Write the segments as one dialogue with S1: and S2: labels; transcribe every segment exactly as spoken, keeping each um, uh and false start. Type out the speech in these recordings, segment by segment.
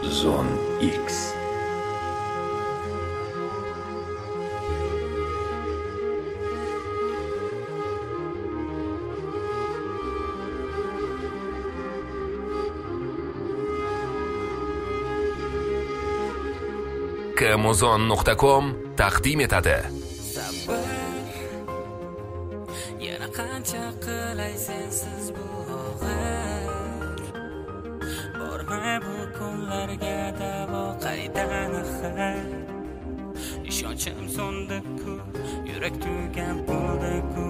S1: Zone X.
S2: kamuzon nuqta com taqdim etadi.
S3: Yana qancha qilay sensiz bu og'ir, bormay bu kunlarga davo qaydan xayr. Ishonchim so'ndi-ku, yurak tugan bo'ldi-ku.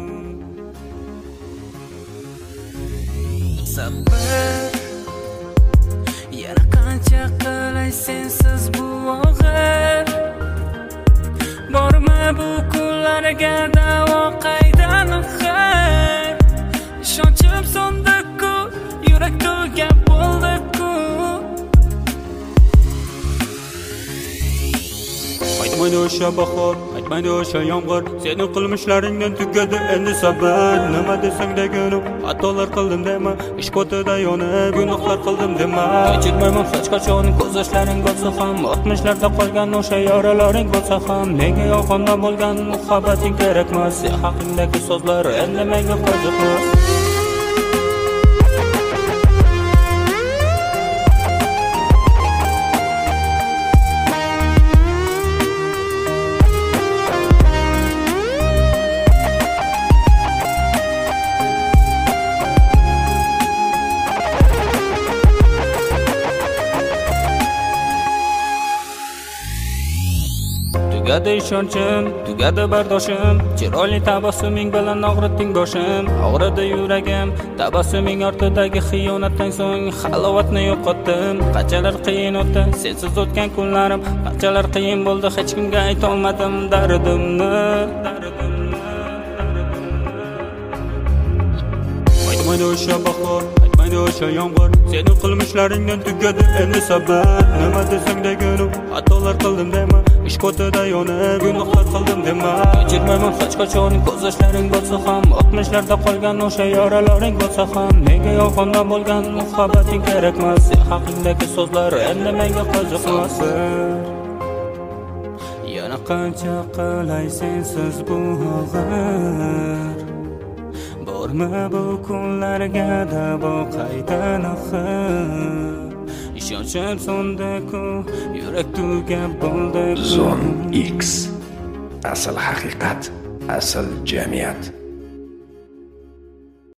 S3: Sabr, yana qancha qilay sensiz bu og'ir, borma bu kunlarga davo qaydan xayr. Ishonchim so'ndi-ku, yurak tugan bo'ldi-ku.
S4: Aytmaydi o'sha bahor, aytmaydi o'sha yomg'ir, seni qilmishlaringdan tugadi endi sabr. Nima desang deganim, xatolar qildim dema, ish kotida yonib gunohlar qildim dema. Kechirmayman hech qachon, ko'z yoshlaring bo'lsa ham, o'tmishlarda qolgan o'sha yoralaring bo'lsa ham, menga yolg'onda bo'lgan muhabbating kerakmas. Sen haqingdagi so'zlar endi menga qiziqmas. Tugadi ishonchim, tugadi bardoshim, chiroyli tabassuming bilan og'ritding boshim. Og'ridi yuragim, tabassuming ortidagi xiyonatdan so'ng halovatni yo'qotdim. Qanchalar qiyin o'tdi sensiz o'tgan kunlarim, qanchalar qiyin bo'ldi hech kimga ayta olmadim dardimni. Aytmaydi o'sha bahor, aytmaydi o'sha yomg'ir, seni qilmishlaringdan tugadi endi sabr. Nima desang deganim, xatolar qildim dema, ish kotida yonib gunohlar qildim dema. Kechirmayman hech qachon, ko'z yoshlaring bo'lsa ham, o'tmishlarda qolgan o'sha yoralaring bo'lsa ham, menga yolg'onda bo'lgan muhabbating kerakmas. Sen haqingdagi so'zlar endi menga qiziqmas. Yana qancha qilay sensiz bu og'ir, borma bu kunlarga davo qaydan xayr. Ishonchim so'ndi-ku, yurak tugan bo'ldi-ku.
S1: Zone X. Asl haqiqat, asl jamiyat.